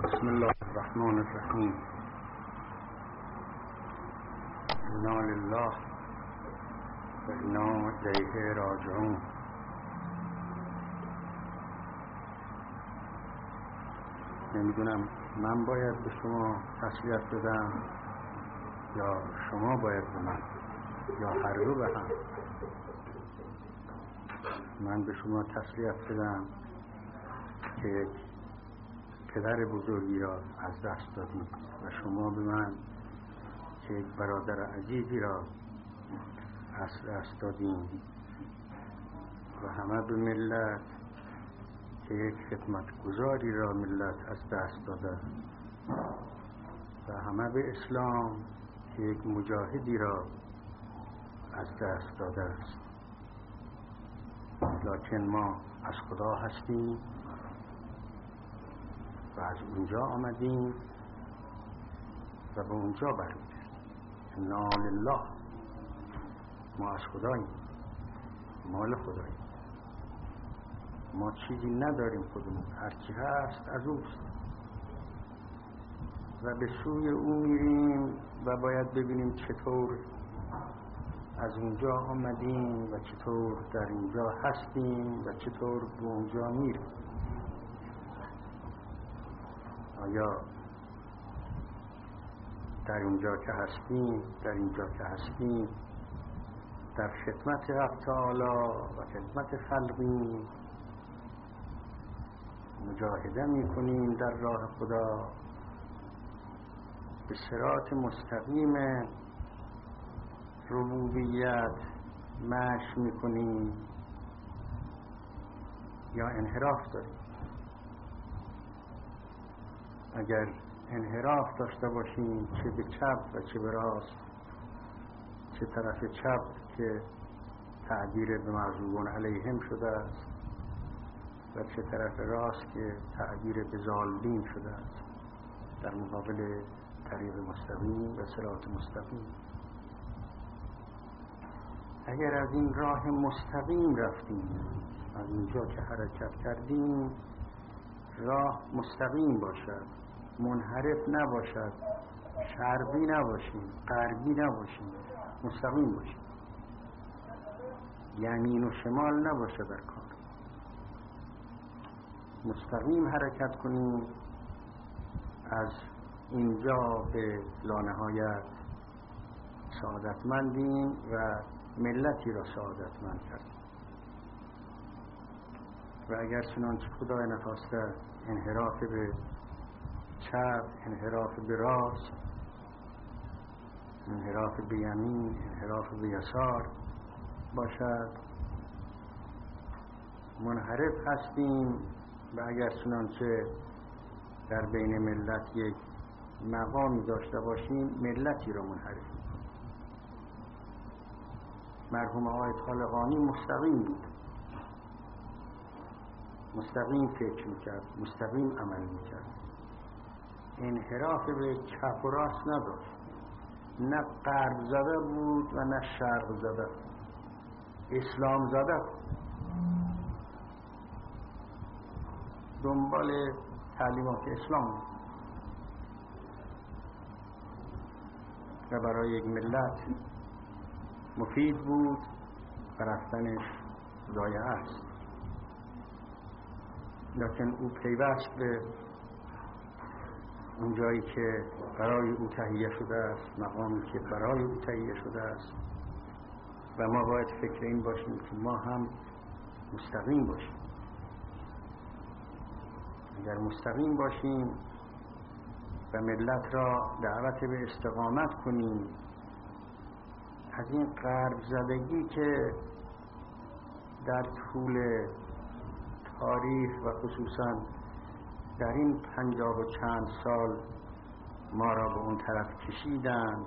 بسم الله الرحمن الرحیم. انا لله و انا الیه راجعون. نمیدونم من باید به شما تسلیت بدم یا شما باید به من، یا هر دو به هم. من به شما تسلیت بدم که یک پدر بزرگی را از دست دادیم و شما به من که یک برادر عزیزی را از دست دادیم و همه به ملت که یک خدمتگزاری را ملت از دست داده و همه به اسلام که یک مجاهدی را از دست داده است. لکن ما از خدا هستیم و از اونجا آمدیم و به اونجا برمیگردیم. انا لله، ما از خداییم، مال خداییم، ما چیزی نداریم خودمون، هرچی هست از اوست و به سوی او میریم و باید ببینیم چطور از اونجا آمدیم و چطور در اینجا هستیم و چطور به اونجا میریم. آیا در اینجا که هستیم در خدمت حق تعالی و خدمت خلقی مجاهده میکنیم در راه خدا، به صراط مستقیم ربوبیت مشی میکنیم یا انحراف داریم؟ اگر انحراف داشته باشیم، چه به چپ و چه به راست، چه طرف چپ که تعبیر به مغضوبون علیهم شده است و چه طرف راست که تعبیر به ضالین شده است، در مقابل طریق مستقیم و صراط مستقیم. اگر از این راه مستقیم رفتیم، از اینجا که حرکت کردیم، راه مستقیم باشد، منحرف نباشد، شرقی نباشیم، غربی نباشیم، مستقیم باشیم، یمین و شمال نباشه در کار، مستقیم حرکت کنیم. از اینجا به لانهایت سعادتمندیم و ملتی را سعادتمند کردیم. و اگر چنانچه خدای نخواسته انحراف به چپ، انحراف به راست، انحراف به یمین، انحراف به یسار باشد، منحرف هستیم. و اگر چنانچه در بین ملت یک مقامی داشته باشیم، ملتی را منحرف میکنیم. مرحوم آقای طالقانی مستقیم بود، مستقیم فکر میکرد، مستقیم عمل میکرد، انحراف به چپ و راست نداشت، نه غرب زده بود و نه شرق زده، اسلام زده بود، دنبال تعلیمات اسلام بود و برای یک ملت مفید بود و رفتنش ضایع است. لکن او پیوست به اون جایی که برای او تهیه شده است، مقامی که برای او تهیه شده است و ما باید فکر این باشیم که ما هم مستقیم باشیم. اگر مستقیم باشیم و ملت را دعوت به استقامت کنیم، از این غرب زدگی که در طول تاریخ و خصوصا در این 50 و چند سال ما را به اون طرف کشیدند،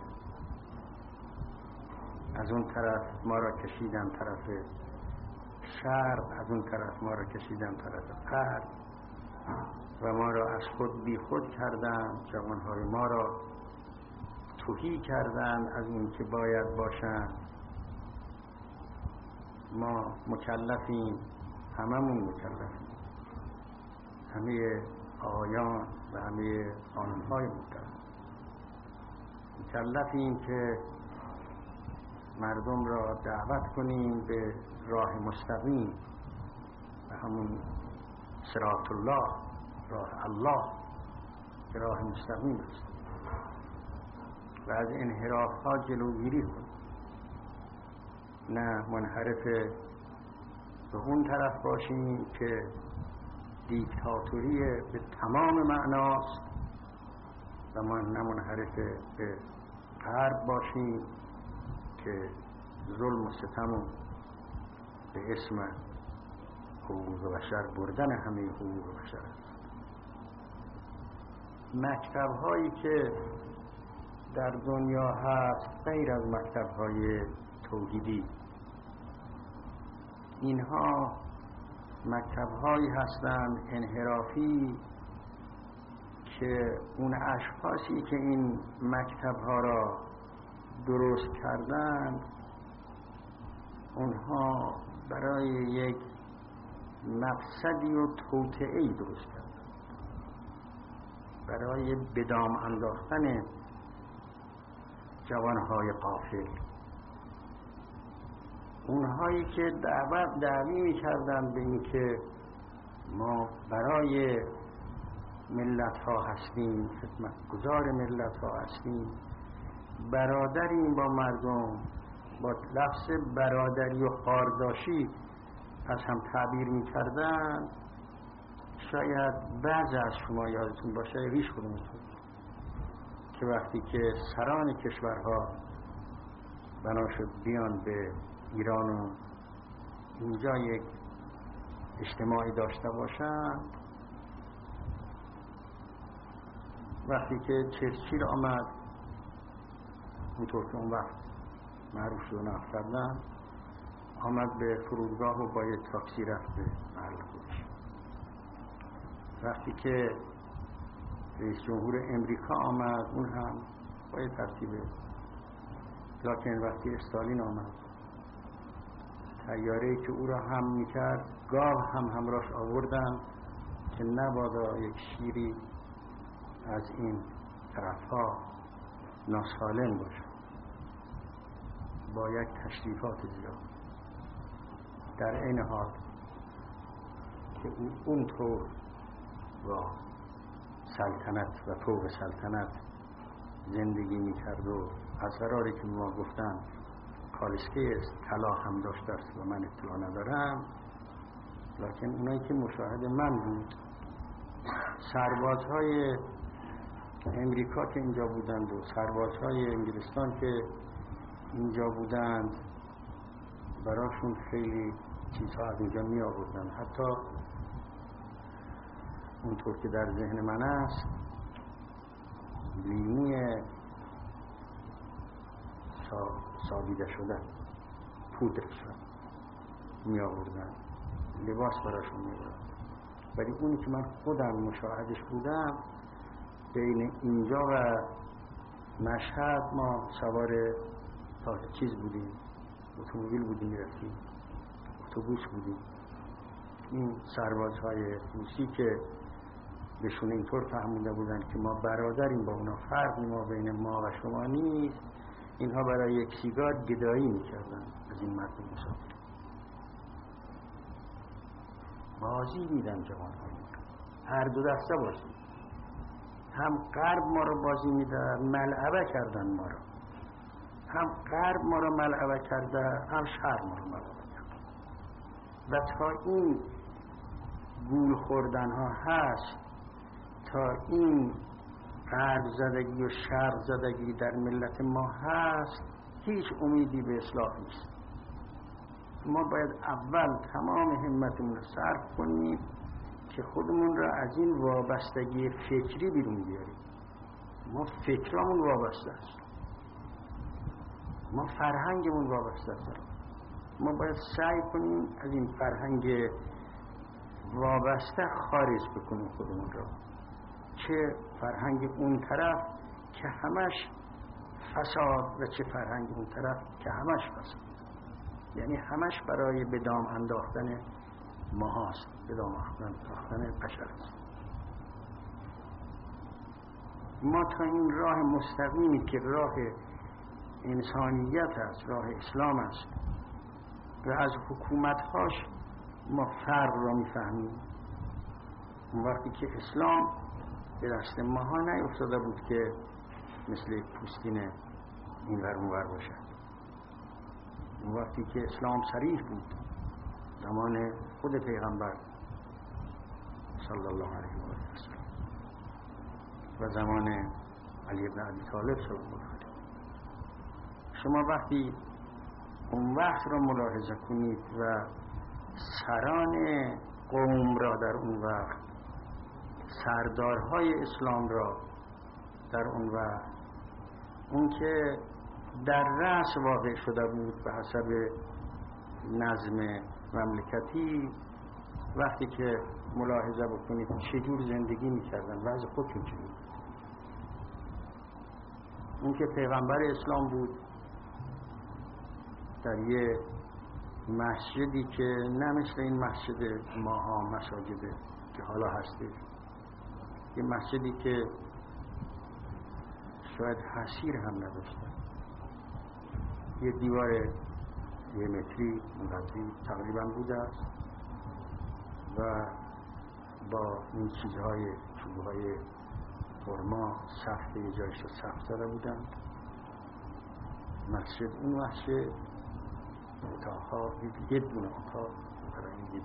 از اون طرف ما را کشیدن طرف شرق، از اون طرف ما را کشیدن طرف غرب و ما را از خود بی خود کردند، جوانهای ما را تهی کردند از این که باید باشند. ما مکلفیم، هممون مکلفیم، همه آقایان و همه خانم‌های محترم، مکلفیم که مردم را دعوت کنیم به راه مستقیم و همون صراط الله، راه الله که راه مستقیم است، و از انحراف ها جلوگیری کنیم، نه منحرف به اون طرف باشیم که دیکتاتوری به تمام معناست و نه منحرف به غرب باشیم که ظلم و ستم به اسم حقوق بشر بردن همه حقوق بشر است. مکتب هایی که در دنیا هست غیر از مکتب های توحیدی، اینها مکتب هایی هستند انحرافی که اون اشخاصی که این مکتب ها را درست کردند اونها برای یک مقصدی و توطئه‌ای درست کردند، برای به دام انداختن جوانهای غافل، اونهایی که دعوی می‌کردند به این که ما برای ملت ها هستیم، خدمتگزار ملت ها هستیم، برادریم با مردم، با لفظ برادری و خارداشی از هم تعبیر می‌کردند. شاید بعضی از شما یادتون باشه، ریش کدومتون، که وقتی که سران کشورها بنا شد بیان به ایران و اینجا یک اجتماعی داشته باشند، وقتی که چرچیل آمد، اونطور که اون وقت معروف شد و نقل کردن، آمد به فرودگاه و با یک تاکسی رفت به محل خودش. وقتی که رئیس جمهور امریکا آمد، اون هم با یک ترتیبه. لکن وقتی استالین آمد، طیاره‌ای که او را هم میکرد گاو هم همراهش آوردن که نبادا یک شیری از این طرفها ناسالم باشه، با یک تشریفات زیاد. در این حال که او اونطور با سلطنت و فوق سلطنت زندگی میکرد و از قراری که ما گفتن کالسکه است، طلا هم داشته است و من اطلاع ندارم، لکن اونایی که مشاهد من بود، سربازهای امریکا که اینجا بودند و سربازهای انگلستان که اینجا بودند، براشون خیلی چیزها از اینجا می آوردن. حتی اونطور که در ذهن من است، لیموی سابیده شده، پودرش را می آوردن، لباس براشون می آوردن. ولی اونی که من خودم مشاهدش بودم، بین اینجا و مشهد ما سوار چیز بودیم، اتومبیل بودیم، رفتیم اتوبوس بودیم. این سربازهای روسی که بهشون اینطور فهمونده بودن که ما برادریم با اونا، فرقی ما بین ما و شما نیست، اینها برای یک سیگار گدایی میکردن از این مردم مسافر. بازی دیدن جوان‌ها، هر دو دسته بازی، هم غرب ما رو بازی میدن، ملعبه کردن ما رو، هم غرب ما رو ملعبه کرده، هم شرق ما رو ملعبه کرده. و تا این گول خوردن ها هست، تا این غرب زدگی و شرق زدگی در ملت ما هست، هیچ امیدی به اصلاح نیست. ما باید اول تمام همتمون رو صرف کنیم که خودمون را از این وابستگی فکری بیرون بیاریم. ما فکرامون وابسته است، ما فرهنگمون وابسته است. ما باید سعی کنیم از این فرهنگ وابسته خارج بکنیم خودمون را، چه فرهنگ اون طرف که همش فساد و چه فرهنگ اون طرف که همش فساد، یعنی همش برای به دام انداختن ما هست، به دام انداختن بشر است. ما تا این راه مستقیمی که راه انسانیت است، راه اسلام است و از حکومت‌هاش ما فرق را می‌فهمیم. اون وقتی که اسلام به دست ماها نیفتاده بود که مثل پوستین این ور اون ور باشد. اون وقتی که اسلام صریح بود زمان خود پیغمبر صلی الله علیه و آله و زمان علی بن ابی طالب صلی الله علیه. شما وقتی اون وقت را ملاحظه کنید و سران قوم را در اون وقت، سردارهای اسلام را در اون وقت، اون که در رأس واقع شده بود به حسب نظم مملکتی، وقتی که ملاحظه بکنید چجور زندگی میکردن، وضع خودشون چجور. اون که پیغمبر اسلام بود در یه مسجدی که نه مثل این مسجد ماها مساجد که حالا هستی، یه مسجدی که شاید حصیر هم نداشته، یه دیوار یه متری اونقدری تقریبا بوده است و با این چیزهای چوبهای خرما سقف یه جایش رو سقف زده بودن. مسجد این مسجد اتاقها یه دونه اتاق برای این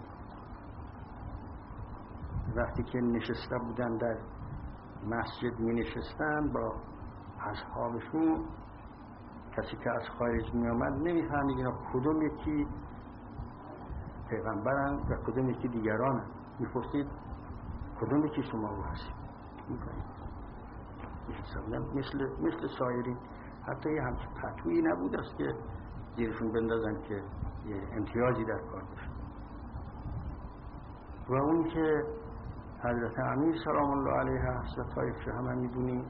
وقتی که نشسته بودن در مسجد می نشستن با اصحابشون، کسی که از خارج می آمد نمی فهمید اینا کدوم یکی پیغمبرن و کدوم یکی دیگرانن. می پرسید کدوم یکی شما رو هستید؟ می فهمید مثل سایرین. حتی یه همچه پتویی نبود است که زیرشون بندازن که یه امتیازی در کار باشه. و اون که حضرت امیر سلام الله علیه هست و طایف شه همه میدونیم،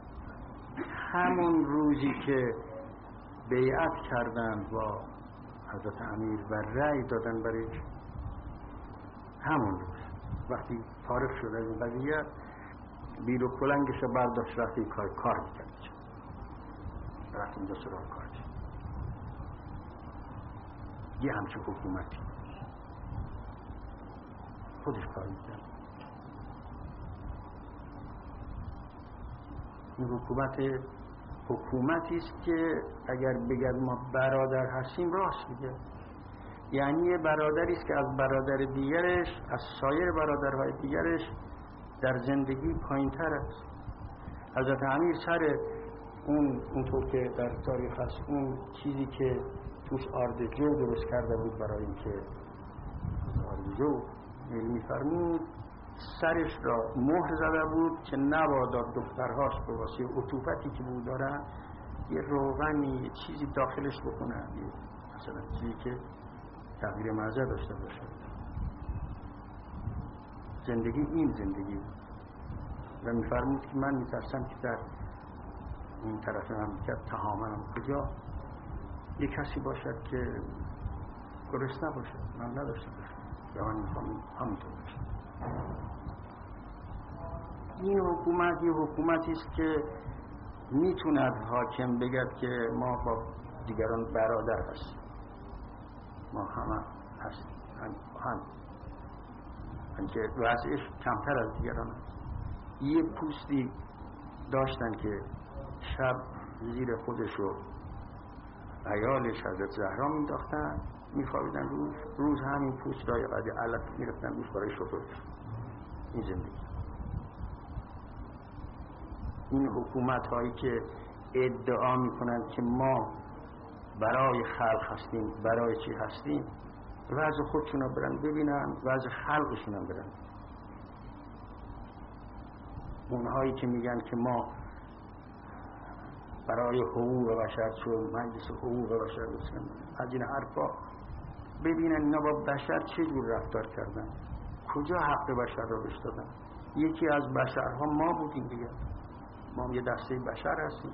همون روزی که بیعت کردن با حضرت امیر و رأی دادن برای همون روز وقتی فارغ شد از این قضیه، بیل و کلنگش رو برداشت رفت کار میکرد، رفت اینجا سراغ کار کرد. یه همچه حکومتی خودش کار میکرد. این حکومتی است که اگر بگد ما برادر هستیم راست میگه. یعنی یه برادری است که از برادر دیگرش، از سایر برادرهای دیگرش در زندگی پایین تر است. حضرت امیر سر اونطور که در تاریخ هست، اون چیزی که توش آردجو درست کرده بود برای اینکه آردجو میفرمود سرش را مهر زده بود که نبادا دخترهاش به واسه عطوفتی که بود دارن یه روغنی یه چیزی داخلش بکنن، مثلا چیزی که تغییر مزه داشته باشه. زندگی این زندگی بود و میفرمود که من میترسم که در این طرف مملکت تهامنم کجا یه کسی باشد که گرسنه باشد، من نداشته باشم، یا من میخوام همونطور باشم. این حکومت یه حکومتی است که میتوند حاکم بگد که ما با دیگران برادر هستیم، ما همه هستیم، هم که وضعش کمتر از دیگران هست. یه پوستی داشتن که شب زیر خودشو عیالش حضرت زهرا مینداختن، میخوابیدن، روز همین پوست رای قدی علت میرفتن روش برای شطورش. این زندگی. این حکومت هایی که ادعا میکنند که ما برای خلق هستیم، برای چی هستیم، وضع خودشون رو برن ببینن، وضع خلقشون رو برن. اونهایی که میگن که ما برای حقوق بشر چون مجلس حقوق بشر بسیم از این حرفا، ببینن اینا با بشر چه جور رفتار کردن، کجا حق بشر رو بهش دادن. یکی از بشرها ما بودیم دیگه، ما یه دسته بشر هستیم.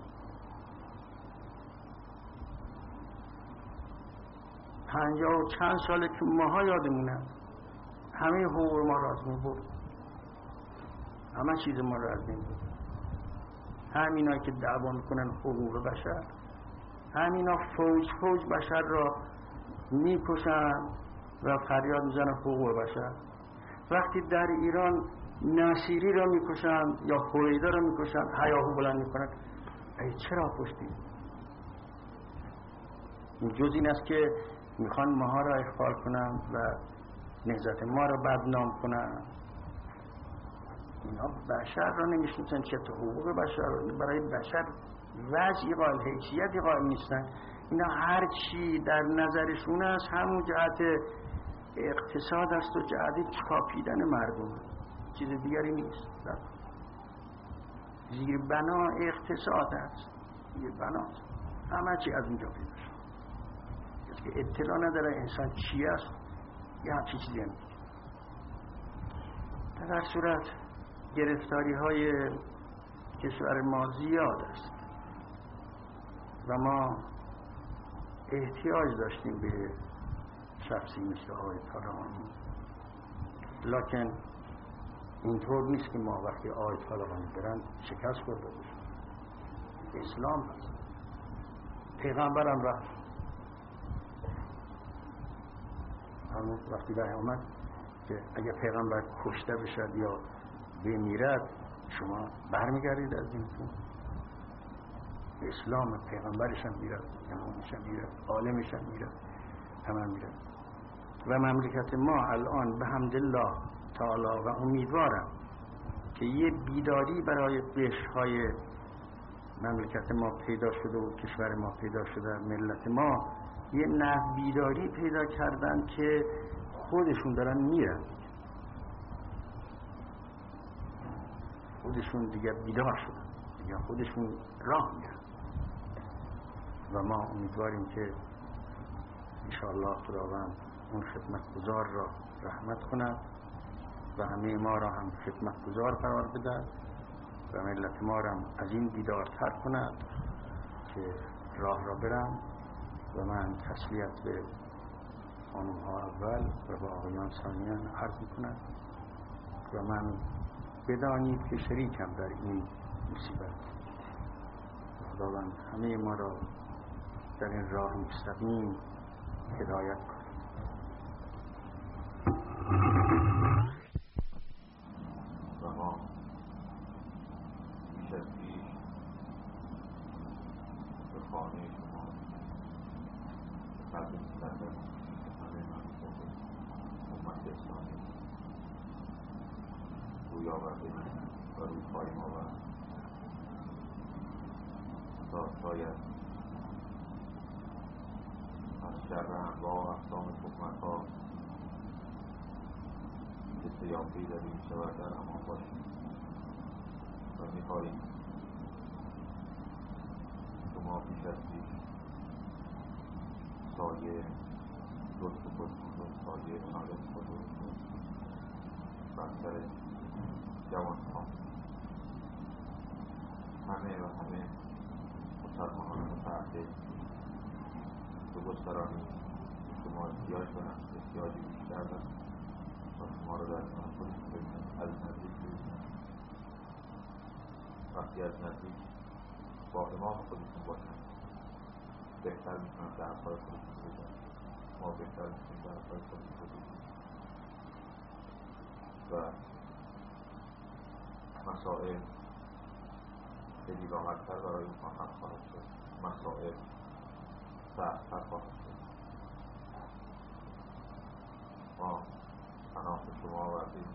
50 و چند ساله که ماها یادمونه همه حقوق ما را از بین برد، همه چیز ما را از بین برد. همینا که دعوا میکنن حقوق بشر، همینا فوج بشر را میکشن و فریاد میزنن حقوق بشر. وقتی در ایران نصیری را میکشن یا هویدا را میکشن هیاهو بلند میکنن ای چرا پشتی؟ جز این است که میخوان ماها را اخفال کنن و نهضت ما را بدنام کنن. اینا بشر را نمیشناسن، چه حقوق بشر برای بشر وضعی قائل، حیثیتی قائل نیستن. اینا هر چی در نظرشون است همون جهت اقتصاد است و جهت چاپیدن مردم، چیز دیگری نیست. زیر بنا اقتصاد است، زیر بنا همه چی از اونجا پیدا شد. کسی که اطلاع نداره انسان چی است یه همچی چیزی هم میگه. در صورت گرفتاری های کشور ما زیاد است و ما احتیاج داشتیم به شخصی مثل آقای طالقانی، لکن اینطور نیست که ما وقتی آقای طالقانی برن شکست خورده باشیم. اسلام هست، پیغمبرم رفت، همون وقتی به آمد که اگر پیغمبر کشته بشد یا بمیرد شما برمیگردید از دینتون. اسلام پیغمبرش هم میرد، امامش هم میرد، عالمش هم میرد، همه میرد. و مملکت ما الان به حمدالله تعالی و امیدوارم که یه بیداری برای قشرهای مملکت ما پیدا شده و کشور ما پیدا شده، ملت ما یه نوع بیداری پیدا کردن که خودشون دارن میرن، خودشون دیگه بیدار شدن، دیگه خودشون راه میرن و ما امیدواریم که انشاءالله خداوند اون خدمتگزار را رحمت کند و همه ما را هم خدمتگزار قرار بده و ملت ما را هم از این بیدارتر کند که راه را برم. و من تسلیت به خانم ها اول و به آقایان ثانیاً عرض میکنم و من بدانید که شریکم در این مصیبت. خداوند همه ما را در این راه مستقیم هدایت کند. و ما بیش از پیش به خانه شما قلب مقدس همه مردم امت اسلامی روی آورده و روی خواهیم آورد تا شاید از شر انواع و اقسام تهمت‌ها که سیاقی داده می‌شود در امان باشیم و می‌خواهیم شما بیش از پیش سایه لطف خودتون و سایه عنایت خودتون بر سر جوان‌ها همه مسلمانان متعهد به گسترانی شما احتیاج دارند، احتیاجی بیشتر دارند و شما را در کنار خودتون ببینند، از نزدیک ببینند. وقتی از نزدیک با امام خودتون باشند بهتر میتونند درس‌های خودتون بگن، ما بهتر میتونیم درس‌های خودتون بگن و مسائل خیلی راحت‌تر برای اینها حل خواهد شد، مسائل سخت‌تر خواهد شد. ما پناه به شما آوردیم،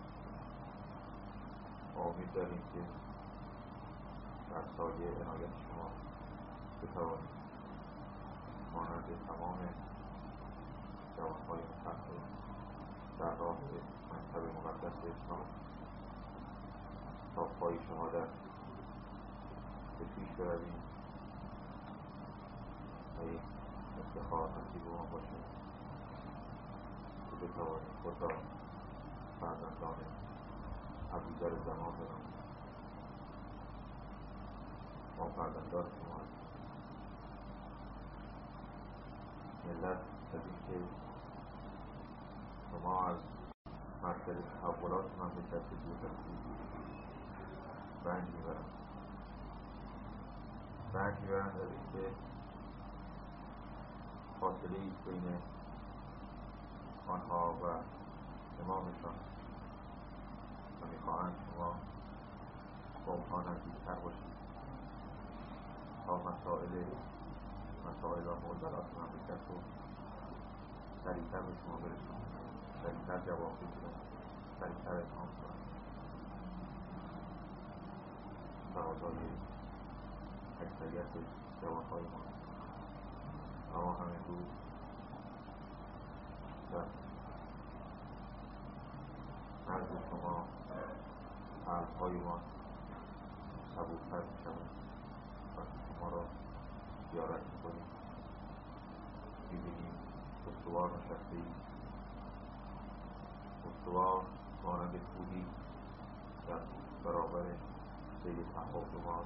امید داریم که در سایه عنایت شما بتوانیم مانند تمام جوانهای متحد در راه مکتب مقدس اسلام تا پای شهادت به پیش برویم و این افتخار نصیب ما باشد که بتوانیم خود را فرزندان ابوذر زمان بنامیم. ما فرزندان شما هستیم. ملت از اینکه شما از مرکز تحولات مملکت دور هستید رنج میبرند سعی می‌برند از اینکه فاصله ایست بین آنها و امامشان و می‌خواهند شما با اونها نزدیک‌تر باشید تا مسائل و معضلات مملکت رو سریع‌تر به شما برسونند، سریع‌تر جواب بگیرند، سریع‌تر اتهام کنند. تقاضای اکثریت جوان‌های ما اما همین روز در نزد شما قلب‌های ما صبورتر می‌شوند وقتی شما را زیارت می‌کنیم، می‌بینیم استوار نشسته‌اید، استوار مانند کوهی در برابر سیل تحولات،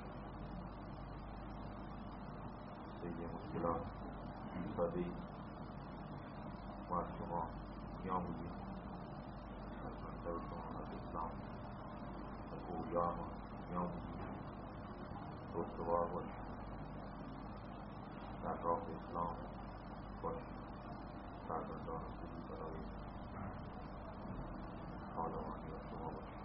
سیل مشکلات ایستاده‌اید. ما از شما می‌آموزیم، از مکتب شما، از اسلام، از اولیاء ما می‌آموزیم استوار باشید، در راه اسلام باشید، فرزندان خوبی برای پادوانی و شما باشید.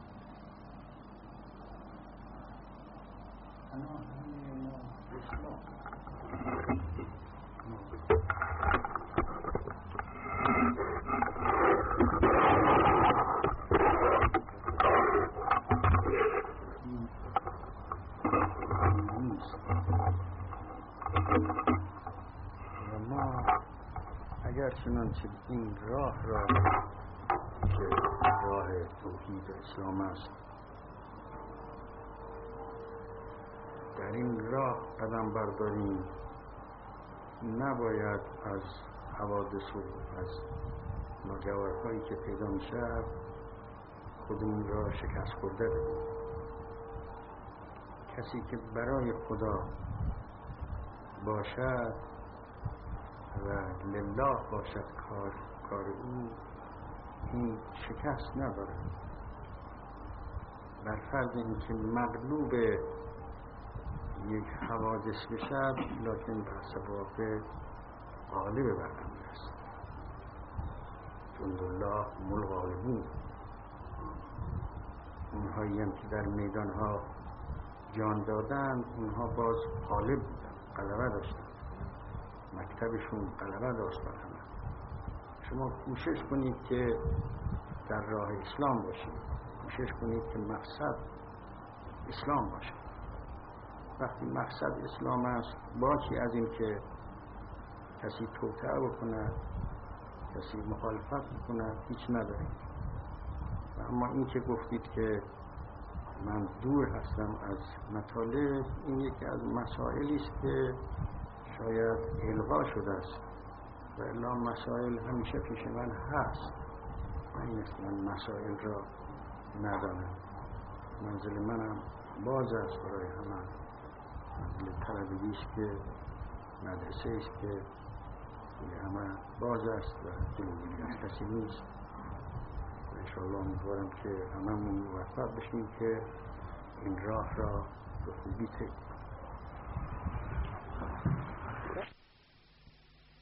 ما اگر چنانچه این راه را که راه توحید اسلام است در این راه قدم برداریم، نباید از حوادث و از ناگوارهایی که پیدا می شود خودمون را شکست خورده بدیم. کسی که برای خدا باشد و لله باشد کار او، این شکست نداره. بر فرض اینکه مغلوب یک حوادث بشد لکن در واقع غالب بر امر است. جند الله هم الغالبون. اونهایی هم که در میدانها جان دادند اونها باز غالب بودند، غلبه داشتند، مکتبشون غلبه داشت بر همه. شما کوشش کنید که در راه اسلام باشید، کوشش کنید که مقصد اسلام باشد. وقتی مقصد اسلام است، باکی از این که کسی توطئه بکند، کسی مخالفت بکند، هیچ ندارید. اما این که گفتید که من دور هستم از مطالب، این یکی از مسائلی است که شاید الغا شده است و الا مسائل همیشه پیش من هست. من این است من مسائل را ندانم. منزل منم باز است برای همه. منزل طلبگی است که مدرسه است که همه باز است و جلوگیری از کسی نیست. انشاءالله امیدوارم که هممون موفق بشیم که این راه را به خوبی طی